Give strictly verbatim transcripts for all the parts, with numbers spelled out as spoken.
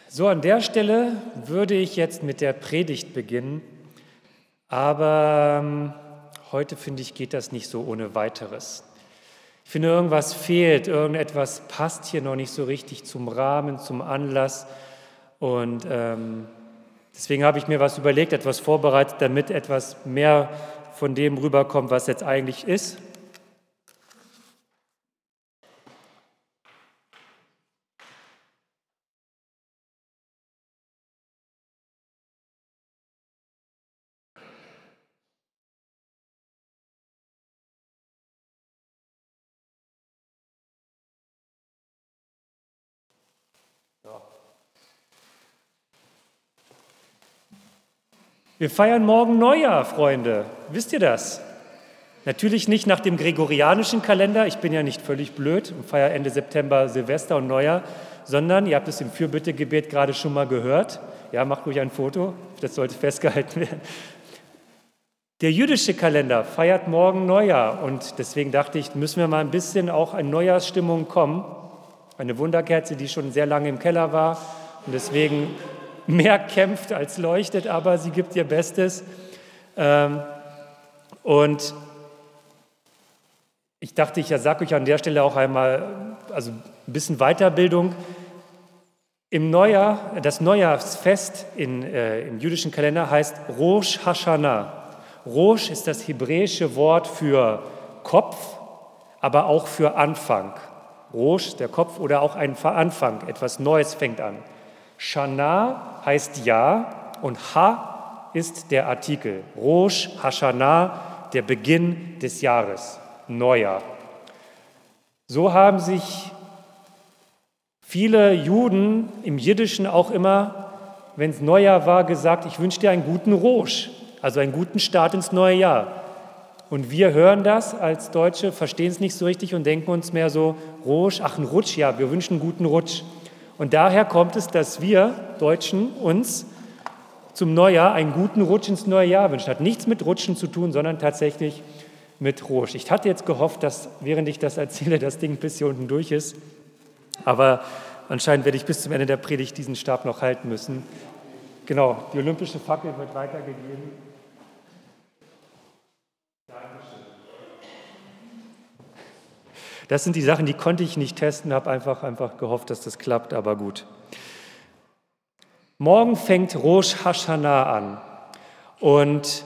So, an der Stelle würde ich jetzt mit der Predigt beginnen, aber ähm, heute, finde ich, geht das nicht so ohne Weiteres. Ich finde, irgendwas fehlt, irgendetwas passt hier noch nicht so richtig zum Rahmen, zum Anlass und ähm, deswegen habe ich mir was überlegt, etwas vorbereitet, damit etwas mehr von dem rüberkommt, was jetzt eigentlich ist. Wir feiern morgen Neujahr, Freunde. Wisst ihr das? Natürlich nicht nach dem gregorianischen Kalender, ich bin ja nicht völlig blöd und feiere Ende September Silvester und Neujahr, sondern, ihr habt es im Fürbittegebet gerade schon mal gehört, ja, macht ruhig ein Foto, das sollte festgehalten werden. Der jüdische Kalender feiert morgen Neujahr und deswegen dachte ich, müssen wir mal ein bisschen auch in Neujahrsstimmung kommen. Eine Wunderkerze, die schon sehr lange im Keller war und deswegen mehr kämpft als leuchtet, aber sie gibt ihr Bestes. Und ich dachte, ich sage euch an der Stelle auch einmal, also ein bisschen Weiterbildung. Im Neujahr, das Neujahrsfest in, äh, im jüdischen Kalender heißt Rosh Hashanah. Rosh ist das hebräische Wort für Kopf, aber auch für Anfang. Rosh, der Kopf oder auch ein Anfang, etwas Neues fängt an. Shana heißt Jahr und Ha ist der Artikel. Rosh Hashanah, der Beginn des Jahres, Neujahr. So haben sich viele Juden im Jiddischen auch immer, wenn es Neujahr war, gesagt, ich wünsche dir einen guten Rosh, also einen guten Start ins neue Jahr. Und wir hören das als Deutsche, verstehen es nicht so richtig und denken uns mehr so, Rosh, ach ein Rutsch, ja, wir wünschen einen guten Rutsch. Und daher kommt es, dass wir Deutschen uns zum Neujahr einen guten Rutsch ins neue Jahr wünschen. Hat nichts mit Rutschen zu tun, sondern tatsächlich mit Rosh. Ich hatte jetzt gehofft, dass, während ich das erzähle, das Ding bis hier unten durch ist. Aber anscheinend werde ich bis zum Ende der Predigt diesen Stab noch halten müssen. Genau, die olympische Fackel wird weitergegeben. Das sind die Sachen, die konnte ich nicht testen, habe einfach, einfach gehofft, dass das klappt, aber gut. Morgen fängt Rosh Hashanah an und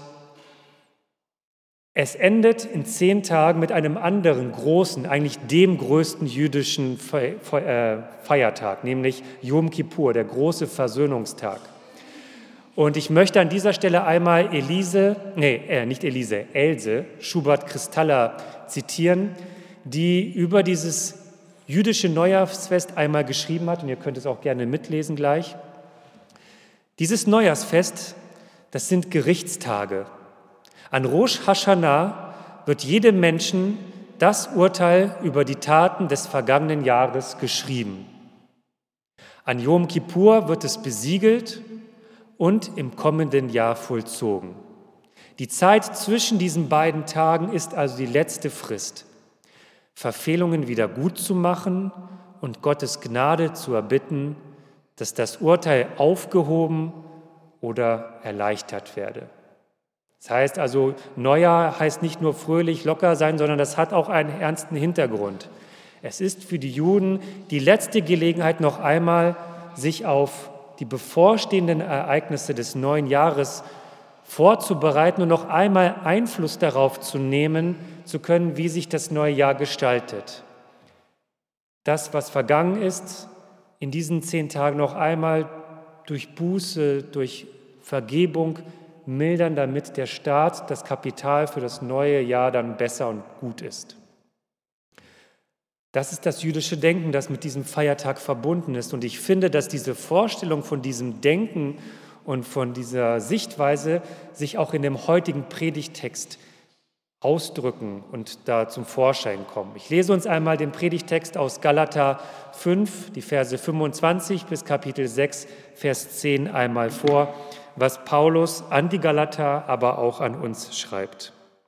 es endet in zehn Tagen mit einem anderen großen, eigentlich dem größten jüdischen Feiertag, nämlich Yom Kippur, der große Versöhnungstag. Und ich möchte an dieser Stelle einmal Elise, nee, äh, nicht Elise, Else Schubert-Kristalla zitieren, die über dieses jüdische Neujahrsfest einmal geschrieben hat, und ihr könnt es auch gerne mitlesen gleich. Dieses Neujahrsfest, das sind Gerichtstage. An Rosh Hashanah wird jedem Menschen das Urteil über die Taten des vergangenen Jahres geschrieben. An Yom Kippur wird es besiegelt und im kommenden Jahr vollzogen. Die Zeit zwischen diesen beiden Tagen ist also die letzte Frist, Verfehlungen wieder gut zu machen und Gottes Gnade zu erbitten, dass das Urteil aufgehoben oder erleichtert werde. Das heißt also, Neujahr heißt nicht nur fröhlich, locker sein, sondern das hat auch einen ernsten Hintergrund. Es ist für die Juden die letzte Gelegenheit, noch einmal sich auf die bevorstehenden Ereignisse des neuen Jahres vorzubereiten und noch einmal Einfluss darauf zu nehmen zu können, wie sich das neue Jahr gestaltet. Das, was vergangen ist, in diesen zehn Tagen noch einmal durch Buße, durch Vergebung mildern, damit der Start, das Kapital für das neue Jahr dann besser und gut ist. Das ist das jüdische Denken, das mit diesem Feiertag verbunden ist. Und ich finde, dass diese Vorstellung von diesem Denken und von dieser Sichtweise sich auch in dem heutigen Predigttext ausdrücken und da zum Vorschein kommen. Ich lese uns einmal den Predigttext aus Galater fünf, die Verse fünfundzwanzig bis Kapitel sechs, Vers zehn einmal vor, was Paulus an die Galater, aber auch an uns schreibt.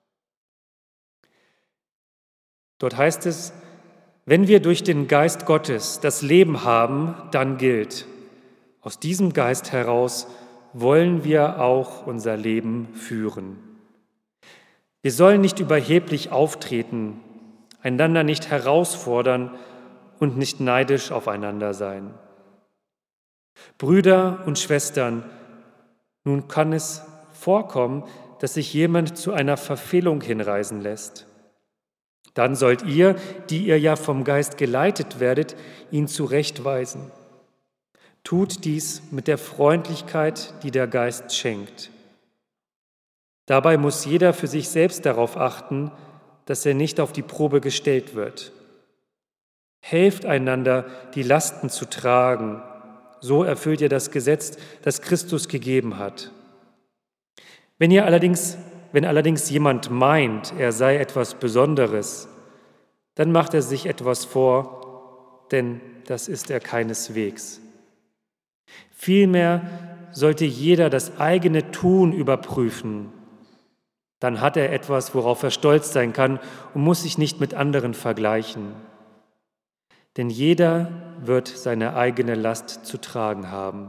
Dort heißt es, wenn wir durch den Geist Gottes das Leben haben, dann gilt, Aus diesem Geist heraus wollen wir auch unser Leben führen. Wir sollen nicht überheblich auftreten, einander nicht herausfordern und nicht neidisch aufeinander sein. Brüder und Schwestern, nun kann es vorkommen, dass sich jemand zu einer Verfehlung hinreißen lässt. Dann sollt ihr, die ihr ja vom Geist geleitet werdet, ihn zurechtweisen. Tut dies mit der Freundlichkeit, die der Geist schenkt. Dabei muss jeder für sich selbst darauf achten, dass er nicht auf die Probe gestellt wird. Helft einander, die Lasten zu tragen. So erfüllt ihr das Gesetz, das Christus gegeben hat. Wenn ihr allerdings, wenn allerdings jemand meint, er sei etwas Besonderes, dann macht er sich etwas vor, denn das ist er keineswegs. Vielmehr sollte jeder das eigene Tun überprüfen. Dann hat er etwas, worauf er stolz sein kann und muss sich nicht mit anderen vergleichen. Denn jeder wird seine eigene Last zu tragen haben.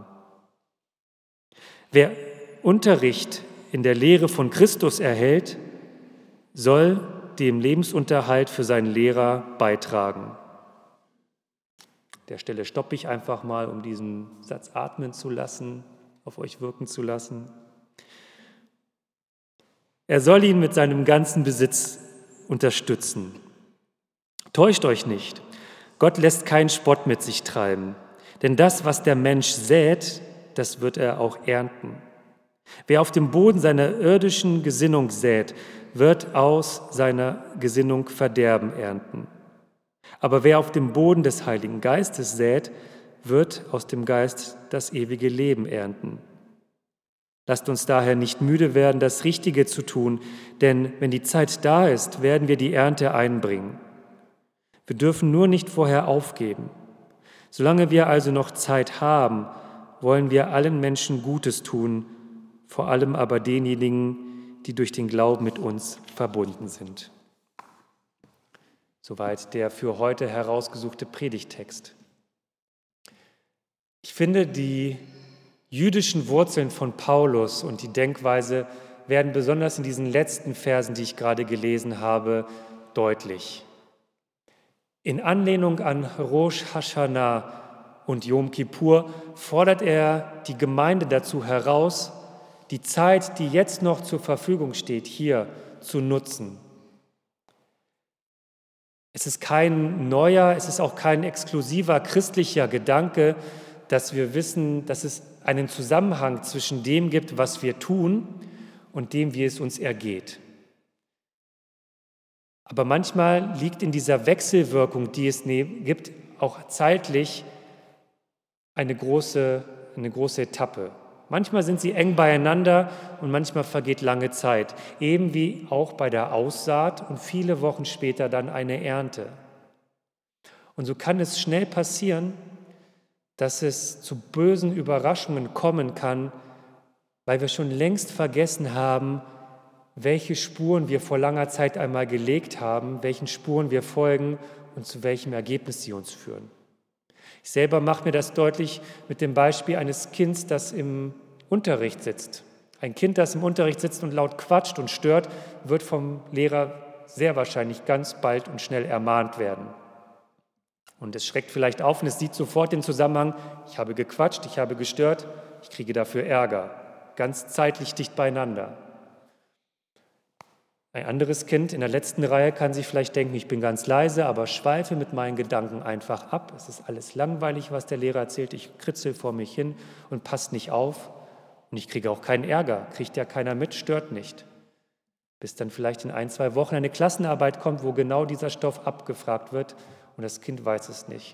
Wer Unterricht in der Lehre von Christus erhält, soll dem Lebensunterhalt für seinen Lehrer beitragen. An der Stelle stoppe ich einfach mal, um diesen Satz atmen zu lassen, auf euch wirken zu lassen. Er soll ihn mit seinem ganzen Besitz unterstützen. Täuscht euch nicht, Gott lässt keinen Spott mit sich treiben, denn das, was der Mensch sät, das wird er auch ernten. Wer auf dem Boden seiner irdischen Gesinnung sät, wird aus seiner Gesinnung Verderben ernten. Aber wer auf dem Boden des Heiligen Geistes sät, wird aus dem Geist das ewige Leben ernten. Lasst uns daher nicht müde werden, das Richtige zu tun, denn wenn die Zeit da ist, werden wir die Ernte einbringen. Wir dürfen nur nicht vorher aufgeben. Solange wir also noch Zeit haben, wollen wir allen Menschen Gutes tun, vor allem aber denjenigen, die durch den Glauben mit uns verbunden sind. Soweit der für heute herausgesuchte Predigttext. Ich finde, die jüdischen Wurzeln von Paulus und die Denkweise werden besonders in diesen letzten Versen, die ich gerade gelesen habe, deutlich. In Anlehnung an Rosh Hashanah und Yom Kippur fordert er die Gemeinde dazu heraus, die Zeit, die jetzt noch zur Verfügung steht, hier zu nutzen. Es ist kein neuer, es ist auch kein exklusiver christlicher Gedanke, dass wir wissen, dass es einen Zusammenhang zwischen dem gibt, was wir tun und dem, wie es uns ergeht. Aber manchmal liegt in dieser Wechselwirkung, die es gibt, auch zeitlich eine große, eine große Etappe. Manchmal sind sie eng beieinander und manchmal vergeht lange Zeit, eben wie auch bei der Aussaat und viele Wochen später dann eine Ernte. Und so kann es schnell passieren, dass es zu bösen Überraschungen kommen kann, weil wir schon längst vergessen haben, welche Spuren wir vor langer Zeit einmal gelegt haben, welchen Spuren wir folgen und zu welchem Ergebnis sie uns führen. Ich selber mache mir das deutlich mit dem Beispiel eines Kindes, das im Unterricht sitzt. Ein Kind, das im Unterricht sitzt und laut quatscht und stört, wird vom Lehrer sehr wahrscheinlich ganz bald und schnell ermahnt werden. Und es schreckt vielleicht auf und es sieht sofort den Zusammenhang, ich habe gequatscht, ich habe gestört, ich kriege dafür Ärger. Ganz zeitlich dicht beieinander. Ein anderes Kind in der letzten Reihe kann sich vielleicht denken, ich bin ganz leise, aber schweife mit meinen Gedanken einfach ab. Es ist alles langweilig, was der Lehrer erzählt. Ich kritzel vor mich hin und passe nicht auf. Und ich kriege auch keinen Ärger, kriegt ja keiner mit, stört nicht. Bis dann vielleicht in ein, zwei Wochen eine Klassenarbeit kommt, wo genau dieser Stoff abgefragt wird und das Kind weiß es nicht.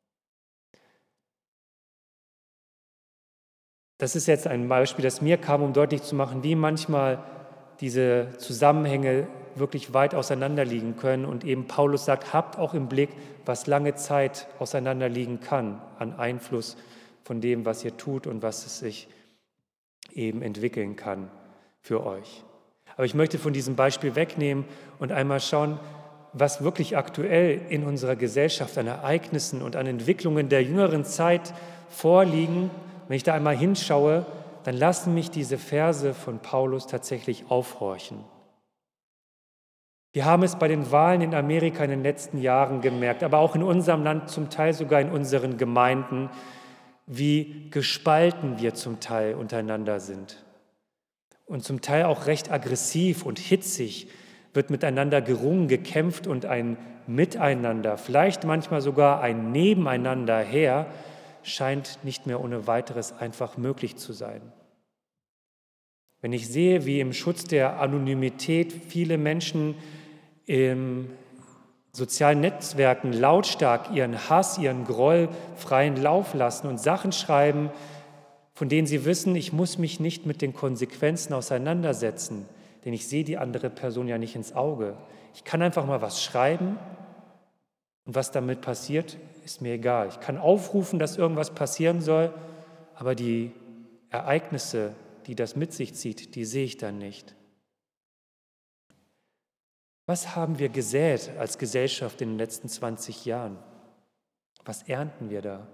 Das ist jetzt ein Beispiel, das mir kam, um deutlich zu machen, wie manchmal diese Zusammenhänge wirklich weit auseinander liegen können und eben Paulus sagt, habt auch im Blick, was lange Zeit auseinander liegen kann an Einfluss von dem, was ihr tut und was es sich eben entwickeln kann für euch. Aber ich möchte von diesem Beispiel wegnehmen und einmal schauen, was wirklich aktuell in unserer Gesellschaft an Ereignissen und an Entwicklungen der jüngeren Zeit vorliegen wenn ich da einmal hinschaue, dann lassen mich diese Verse von Paulus tatsächlich aufhorchen. Wir haben es bei den Wahlen in Amerika in den letzten Jahren gemerkt, aber auch in unserem Land, zum Teil sogar in unseren Gemeinden, wie gespalten wir zum Teil untereinander sind. Und zum Teil auch recht aggressiv und hitzig wird miteinander gerungen, gekämpft und ein Miteinander, vielleicht manchmal sogar ein Nebeneinander her, scheint nicht mehr ohne weiteres einfach möglich zu sein. Wenn ich sehe, wie im Schutz der Anonymität viele Menschen in sozialen Netzwerken lautstark ihren Hass, ihren Groll freien Lauf lassen und Sachen schreiben, von denen sie wissen, ich muss mich nicht mit den Konsequenzen auseinandersetzen, denn ich sehe die andere Person ja nicht ins Auge. Ich kann einfach mal was schreiben und was damit passiert, ist mir egal. Ich kann aufrufen, dass irgendwas passieren soll, aber die Ereignisse, die das mit sich zieht, die sehe ich dann nicht. Was haben wir gesät als Gesellschaft in den letzten zwanzig Jahren? Was ernten wir da?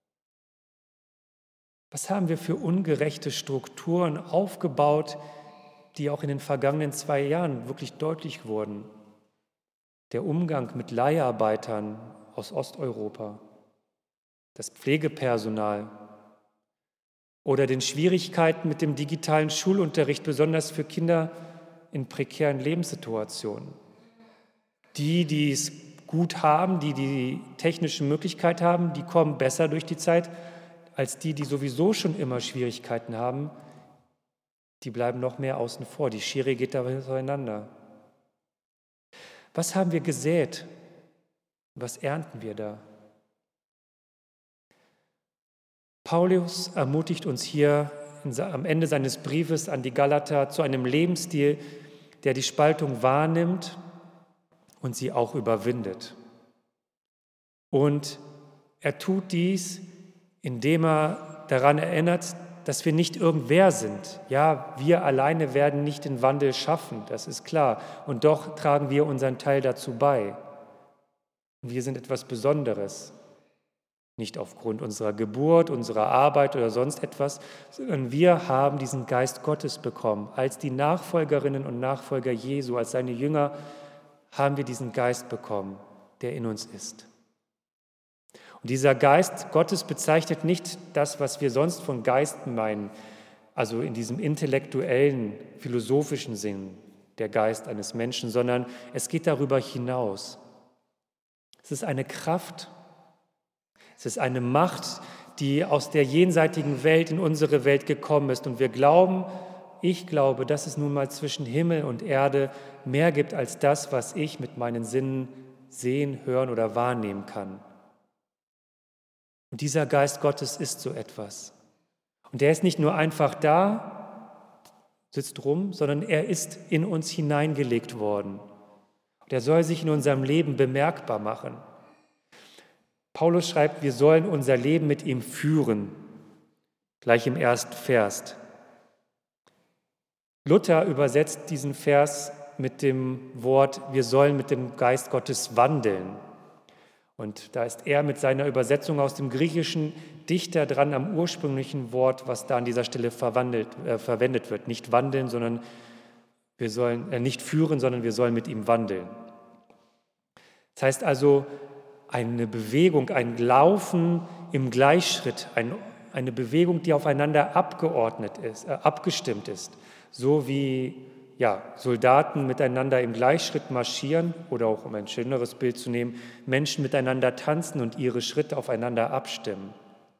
Was haben wir für ungerechte Strukturen aufgebaut, die auch in den vergangenen zwei Jahren wirklich deutlich wurden? Der Umgang mit Leiharbeitern aus Osteuropa, das Pflegepersonal oder den Schwierigkeiten mit dem digitalen Schulunterricht, besonders für Kinder in prekären Lebenssituationen. Die, die es gut haben, die die technische Möglichkeit haben, die kommen besser durch die Zeit, als die, die sowieso schon immer Schwierigkeiten haben, die bleiben noch mehr außen vor. Die Schere geht da auseinander. Was haben wir gesät? Was ernten wir da? Paulus ermutigt uns hier am Ende seines Briefes an die Galater zu einem Lebensstil, der die Spaltung wahrnimmt und sie auch überwindet. Und er tut dies, indem er daran erinnert, dass wir nicht irgendwer sind. Ja, wir alleine werden nicht den Wandel schaffen, das ist klar. Und doch tragen wir unseren Teil dazu bei. Wir sind etwas Besonderes. Nicht aufgrund unserer Geburt, unserer Arbeit oder sonst etwas, sondern wir haben diesen Geist Gottes bekommen. Als die Nachfolgerinnen und Nachfolger Jesu, als seine Jünger, haben wir diesen Geist bekommen, der in uns ist. Und dieser Geist Gottes bezeichnet nicht das, was wir sonst von Geist meinen, also in diesem intellektuellen, philosophischen Sinn, der Geist eines Menschen, sondern es geht darüber hinaus. Es ist eine Kraft, es ist eine Macht, die aus der jenseitigen Welt in unsere Welt gekommen ist. Und wir glauben, ich glaube, dass es nun mal zwischen Himmel und Erde mehr gibt als das, was ich mit meinen Sinnen sehen, hören oder wahrnehmen kann. Und dieser Geist Gottes ist so etwas. Und der ist nicht nur einfach da, sitzt rum, sondern er ist in uns hineingelegt worden. Und er soll sich in unserem Leben bemerkbar machen. Paulus schreibt, wir sollen unser Leben mit ihm führen, gleich im ersten Vers. Luther übersetzt diesen Vers mit dem Wort, wir sollen mit dem Geist Gottes wandeln. Und da ist er mit seiner Übersetzung aus dem Griechischen dichter dran am ursprünglichen Wort, was da an dieser Stelle verwandelt, äh, verwendet wird. Nicht wandeln, sondern wir sollen, äh, nicht führen, sondern wir sollen mit ihm wandeln. Das heißt also, eine Bewegung, ein Laufen im Gleichschritt, ein, eine Bewegung, die aufeinander abgeordnet ist, äh, abgestimmt ist, so wie ja, Soldaten miteinander im Gleichschritt marschieren oder auch, um ein schöneres Bild zu nehmen, Menschen miteinander tanzen und ihre Schritte aufeinander abstimmen.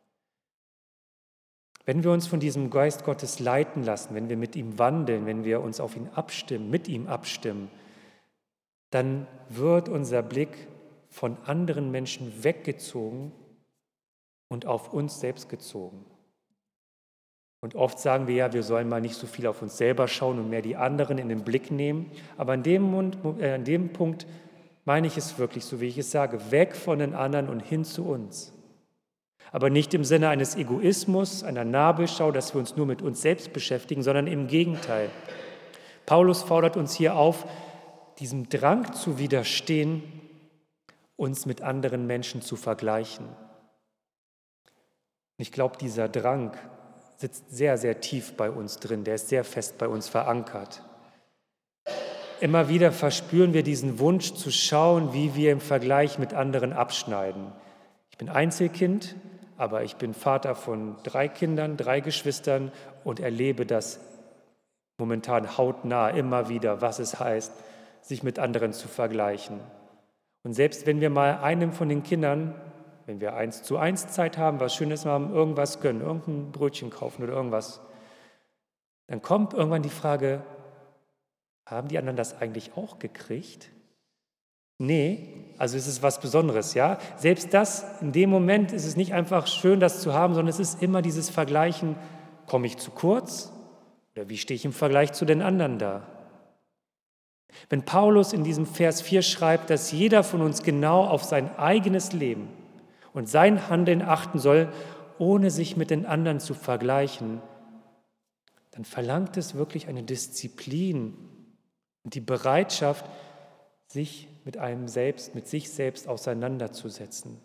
Wenn wir uns von diesem Geist Gottes leiten lassen, wenn wir mit ihm wandeln, wenn wir uns auf ihn abstimmen, mit ihm abstimmen, dann wird unser Blick von anderen Menschen weggezogen und auf uns selbst gezogen. Und oft sagen wir ja, wir sollen mal nicht so viel auf uns selber schauen und mehr die anderen in den Blick nehmen. Aber an dem, Mund, äh, an dem Punkt meine ich es wirklich, so wie ich es sage, weg von den anderen und hin zu uns. Aber nicht im Sinne eines Egoismus, einer Nabelschau, dass wir uns nur mit uns selbst beschäftigen, sondern im Gegenteil. Paulus fordert uns hier auf, diesem Drang zu widerstehen, uns mit anderen Menschen zu vergleichen. Ich glaube, dieser Drang sitzt sehr, sehr tief bei uns drin, der ist sehr fest bei uns verankert. Immer wieder verspüren wir diesen Wunsch zu schauen, wie wir im Vergleich mit anderen abschneiden. Ich bin Einzelkind, aber ich bin Vater von drei Kindern, drei Geschwistern und erlebe das momentan hautnah immer wieder, was es heißt, sich mit anderen zu vergleichen. Und selbst wenn wir mal einem von den Kindern, wenn wir eins zu eins Zeit haben, was Schönes haben, irgendwas gönnen, irgendein Brötchen kaufen oder irgendwas, dann kommt irgendwann die Frage, haben die anderen das eigentlich auch gekriegt? Nee, also es ist was Besonderes, ja. Selbst das, in dem Moment ist es nicht einfach schön, das zu haben, sondern es ist immer dieses Vergleichen, komme ich zu kurz oder wie stehe ich im Vergleich zu den anderen da? Wenn Paulus in diesem Vers vier schreibt, dass jeder von uns genau auf sein eigenes Leben und sein Handeln achten soll, ohne sich mit den anderen zu vergleichen, dann verlangt es wirklich eine Disziplin und die Bereitschaft, sich mit einem selbst, mit sich selbst auseinanderzusetzen.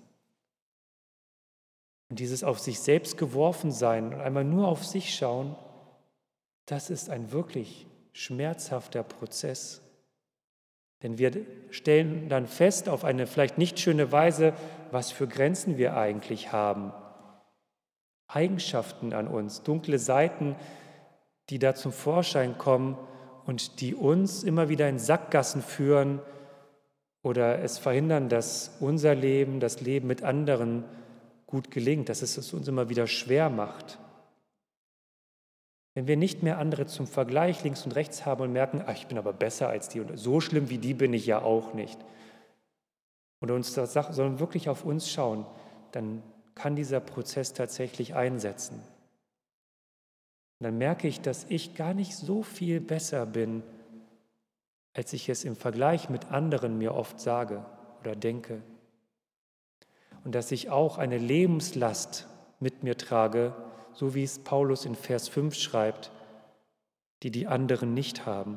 Und dieses auf sich selbst geworfen sein und einmal nur auf sich schauen, das ist ein wirklich schmerzhafter Prozess. Denn wir stellen dann fest, auf eine vielleicht nicht schöne Weise, was für Grenzen wir eigentlich haben. Eigenschaften an uns, dunkle Seiten, die da zum Vorschein kommen und die uns immer wieder in Sackgassen führen oder es verhindern, dass unser Leben, das Leben mit anderen gut gelingt, dass es es uns immer wieder schwer macht. Wenn wir nicht mehr andere zum Vergleich links und rechts haben und merken, ach, ich bin aber besser als die und so schlimm wie die bin ich ja auch nicht, oder uns das, sondern wirklich auf uns schauen, dann kann dieser Prozess tatsächlich einsetzen. Und dann merke ich, dass ich gar nicht so viel besser bin, als ich es im Vergleich mit anderen mir oft sage oder denke. Und dass ich auch eine Lebenslast mit mir trage, so wie es Paulus in Vers fünf schreibt, die die anderen nicht haben.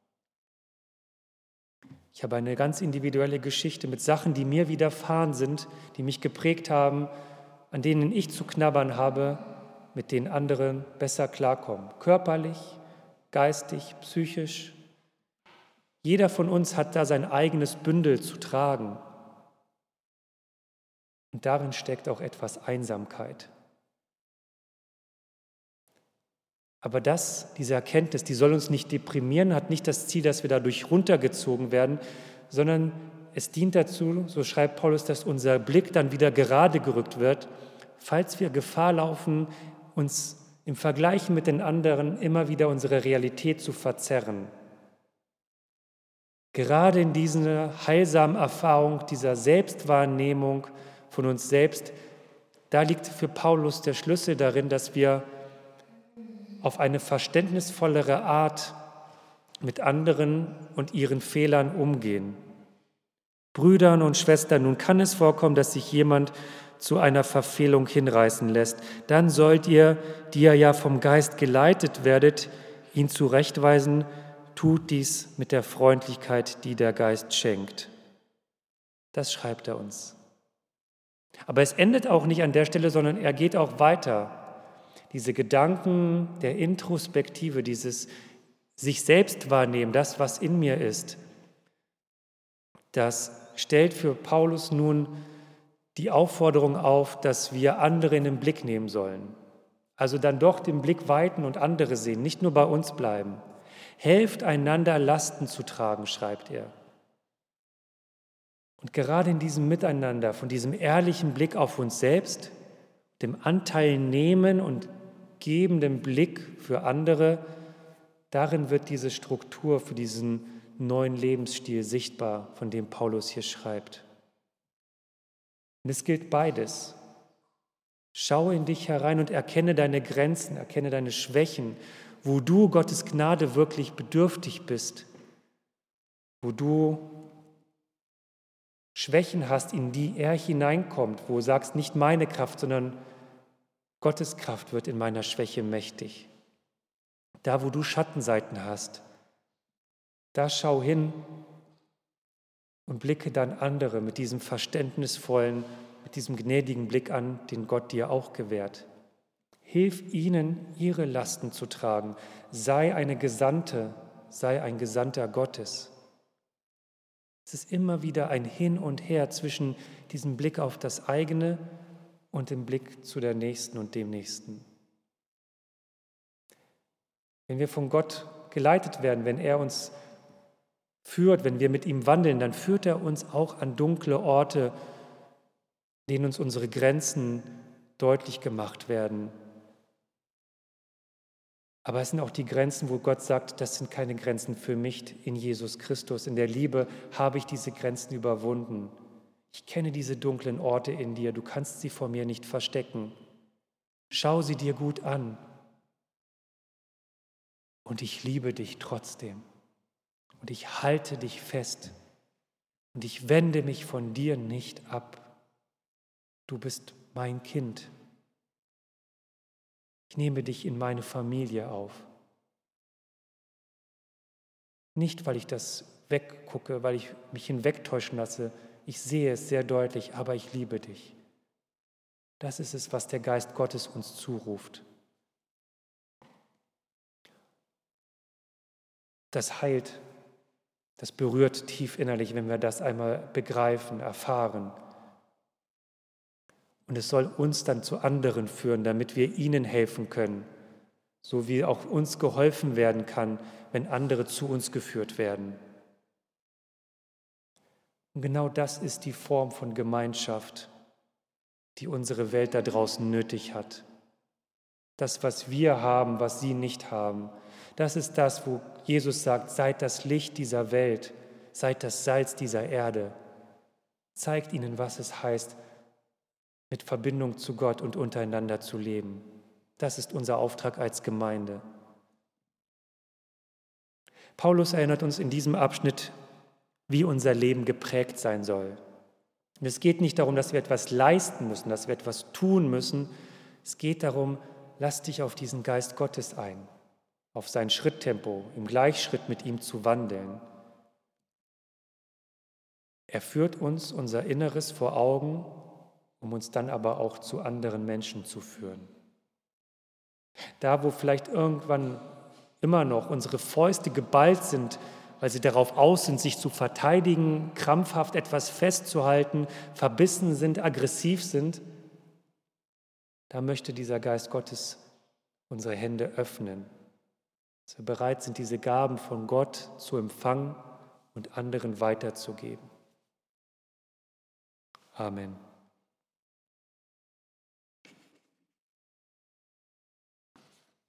Ich habe eine ganz individuelle Geschichte mit Sachen, die mir widerfahren sind, die mich geprägt haben, an denen ich zu knabbern habe, mit denen andere besser klarkommen. Körperlich, geistig, psychisch. Jeder von uns hat da sein eigenes Bündel zu tragen. Und darin steckt auch etwas Einsamkeit. Aber das, diese Erkenntnis, die soll uns nicht deprimieren, hat nicht das Ziel, dass wir dadurch runtergezogen werden, sondern es dient dazu, so schreibt Paulus, dass unser Blick dann wieder gerade gerückt wird, falls wir Gefahr laufen, uns im Vergleich mit den anderen immer wieder unsere Realität zu verzerren. Gerade in dieser heilsamen Erfahrung, dieser Selbstwahrnehmung von uns selbst, da liegt für Paulus der Schlüssel darin, dass wir auf eine verständnisvollere Art mit anderen und ihren Fehlern umgehen. Brüdern und Schwestern, nun kann es vorkommen, dass sich jemand zu einer Verfehlung hinreißen lässt. Dann sollt ihr, die ihr ja vom Geist geleitet werdet, ihn zurechtweisen. Tut dies mit der Freundlichkeit, die der Geist schenkt. Das schreibt er uns. Aber es endet auch nicht an der Stelle, sondern er geht auch weiter. Diese Gedanken der Introspektive, dieses sich selbst wahrnehmen, das, was in mir ist, das stellt für Paulus nun die Aufforderung auf, dass wir andere in den Blick nehmen sollen. Also dann doch den Blick weiten und andere sehen, nicht nur bei uns bleiben. Helft einander, Lasten zu tragen, schreibt er. Und gerade in diesem Miteinander, von diesem ehrlichen Blick auf uns selbst, dem Anteil nehmen und gebenden Blick für andere, darin wird diese Struktur für diesen neuen Lebensstil sichtbar, von dem Paulus hier schreibt. Und es gilt beides. Schau in dich herein und erkenne deine Grenzen, erkenne deine Schwächen, wo du Gottes Gnade wirklich bedürftig bist, wo du Schwächen hast, in die er hineinkommt, wo du sagst, nicht meine Kraft, sondern Gottes Kraft wird in meiner Schwäche mächtig. Da, wo du Schattenseiten hast, da schau hin und blicke dann andere mit diesem verständnisvollen, mit diesem gnädigen Blick an, den Gott dir auch gewährt. Hilf ihnen, ihre Lasten zu tragen. Sei eine Gesandte, sei ein Gesandter Gottes. Es ist immer wieder ein Hin und Her zwischen diesem Blick auf das eigene und dem Blick zu der Nächsten und dem Nächsten. Wenn wir von Gott geleitet werden, wenn er uns führt, wenn wir mit ihm wandeln, dann führt er uns auch an dunkle Orte, in denen uns unsere Grenzen deutlich gemacht werden. Aber es sind auch die Grenzen, wo Gott sagt, das sind keine Grenzen für mich in Jesus Christus. In der Liebe habe ich diese Grenzen überwunden. Ich kenne diese dunklen Orte in dir, du kannst sie vor mir nicht verstecken. Schau sie dir gut an. Und ich liebe dich trotzdem. Und ich halte dich fest. Und ich wende mich von dir nicht ab. Du bist mein Kind. Ich nehme dich in meine Familie auf. Nicht, weil ich das weggucke, weil ich mich hinwegtäuschen lasse. Ich sehe es sehr deutlich, aber ich liebe dich. Das ist es, was der Geist Gottes uns zuruft. Das heilt, das berührt tief innerlich, wenn wir das einmal begreifen, erfahren. Und es soll uns dann zu anderen führen, damit wir ihnen helfen können, so wie auch uns geholfen werden kann, wenn andere zu uns geführt werden. Und genau das ist die Form von Gemeinschaft, die unsere Welt da draußen nötig hat. Das, was wir haben, was sie nicht haben, das ist das, wo Jesus sagt, seid das Licht dieser Welt, seid das Salz dieser Erde. Zeigt ihnen, was es heißt, mit Verbindung zu Gott und untereinander zu leben. Das ist unser Auftrag als Gemeinde. Paulus erinnert uns in diesem Abschnitt, wie unser Leben geprägt sein soll. Und es geht nicht darum, dass wir etwas leisten müssen, dass wir etwas tun müssen. Es geht darum, lass dich auf diesen Geist Gottes ein, auf sein Schritttempo, im Gleichschritt mit ihm zu wandeln. Er führt uns unser Inneres vor Augen, um uns dann aber auch zu anderen Menschen zu führen. Da, wo vielleicht irgendwann immer noch unsere Fäuste geballt sind, weil sie darauf aus sind, sich zu verteidigen, krampfhaft etwas festzuhalten, verbissen sind, aggressiv sind, da möchte dieser Geist Gottes unsere Hände öffnen, dass wir bereit sind, diese Gaben von Gott zu empfangen und anderen weiterzugeben. Amen.